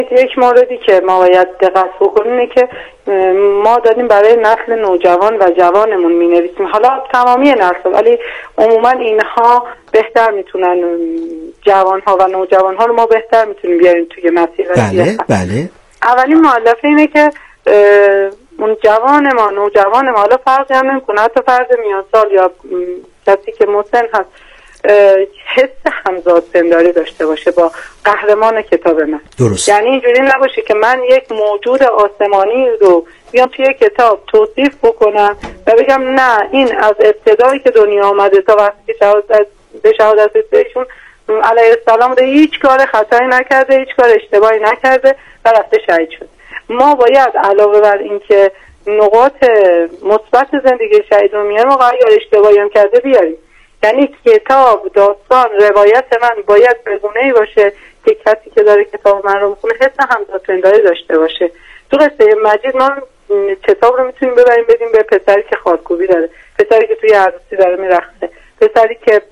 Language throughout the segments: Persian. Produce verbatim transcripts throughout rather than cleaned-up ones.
یک موردی که ما باید دقت بکنیم اینه که ما داریم برای نسل نوجوان و جوانمون می نویسیم، حالا تمامی نسل، ولی عموما اینها بهتر میتونن، جوان ها و نوجوان ها رو ما بهتر میتونیم بیاریم توی مسیر. بله بله. اولین مؤلفه اینه که اون جوان ما، نوجوان ما، حالا فرقی هم نمیکنه، حتی فرد میان سال یا کسی که مسن هست، حس همزاد پنداری داشته باشه با قهرمان کتاب من. درست. یعنی اینجوری نباشه که من یک موجود آسمانی رو بیام توی کتاب توصیف بکنم و بگم نه این از ابتدایی که دنیا آمده تا وقتی که شهادت به شهادت رسیدشون علیه السلام بوده، هیچ کار خطایی نکرده، هیچ کار اشتباهی نکرده و رفته شهید شد. ما باید علاوه بر این که نقاط مثبت زندگی شهید رو میاریم، واقعا اشتباهی هم کرده بیاریم. یعنی کتاب، داستان، روایت من باید به گونه‌ای باشه که کسی که داره کتاب من رو میخونه حس همزادپنداری داشته باشه. تو قصه مجید ما کتاب رو میتونیم ببریم بدیم به پسری که خالکوبی داره، پسری که توی عروسی داره میرقصه، پسری که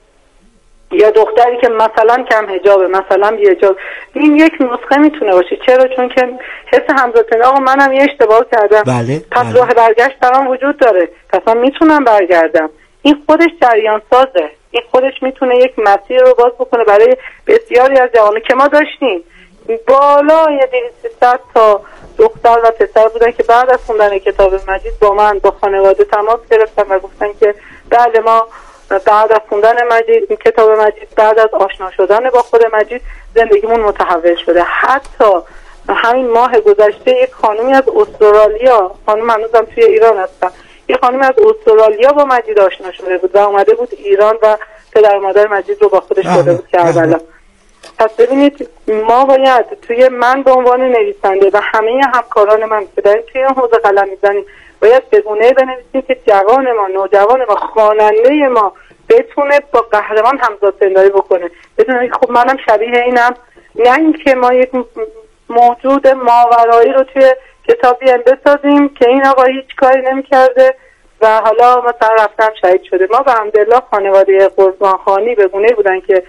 یا دختری که مثلا کم حجابه، مثلا بی حجاب. این یک نسخه میتونه باشه. چرا؟ چون که حس همزادپنداری، آقا منم یه اشتباه کردم، بله، پس بله. راه برگشت برام وجود داره، پس من میتونم برگردم. این خودش جریان سازه، این خودش میتونه یک مسیر رو باز بکنه برای بسیاری از جوانان که ما داشتیم. بالای دویست تا دختر و پسر بودن که بعد از خوندن کتاب مجید با من، با خانواده تماس گرفتن و گفتن که بله ما بعد از خوندن مجید، کتاب مجید، بعد از آشنا شدن با خود مجید زندگیمون متحول شده. حتی همین ماه گذشته یک خانومی از استرالیا، خانم هنوزم توی ایران هستن، یه خانمی از استرالیا با مجید آشنا شده بود و اومده بود ایران و پدر و مادر مجید رو با خودش برده بود کربلا. پس ببینید ما باید توی، من به عنوان نویسنده و همه همکاران من که داریم توی این حوزه قلم میزنیم، باید به گونه‌ای بنویسیم که جوان ما، نوجوان ما، خواننده ما بتونه با قهرمان همزادپنداری بکنه، بتونه خب منم شبیه اینم، نه اینکه ما یک موجود ماورایی رو توی کتابی بسازیم که این آقا هیچ کاری نمی‌کرده و حالا مثلا رفتم شهید شده. ما به الحمدلله خانواده قربانخانی به گونه‌ای بودن که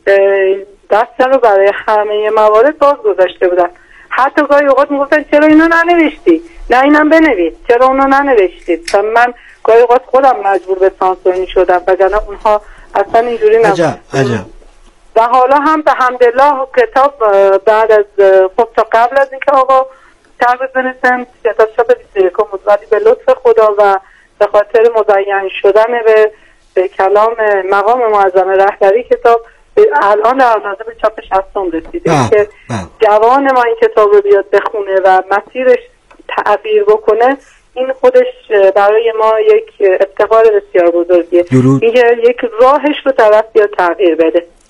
دستن رو برای همه موارد باز گذاشته بودن. حتی گاهی اوقات میگفتن چرا اینو ننوشتی؟ نه اینم بنویس، چرا اونو ننوشتید؟ و من گاهی اوقات خودم مجبور به سانسور می‌شدم وگرنه اونها اصلا اینجوری نبود. عجب عجب. و حالا هم به الحمدلله کتاب بعد از خب تا قبل از اینکه آقا تعریف بنویسم کتاب چاپ بیست و یکم بود، ولی به لطف خدا و به خاطر مزین شدن به, به کلام مقام معظم رهبری کتاب الان در اندازه به چاپ شصتم رسیده که جوان ما این کتاب رو بیاد بخونه و مسیرش تغییر بکنه. این خودش برای ما یک افتخار بسیار بزرگیه. اینکه یک راهش رو طرف بیاد تغییر بده.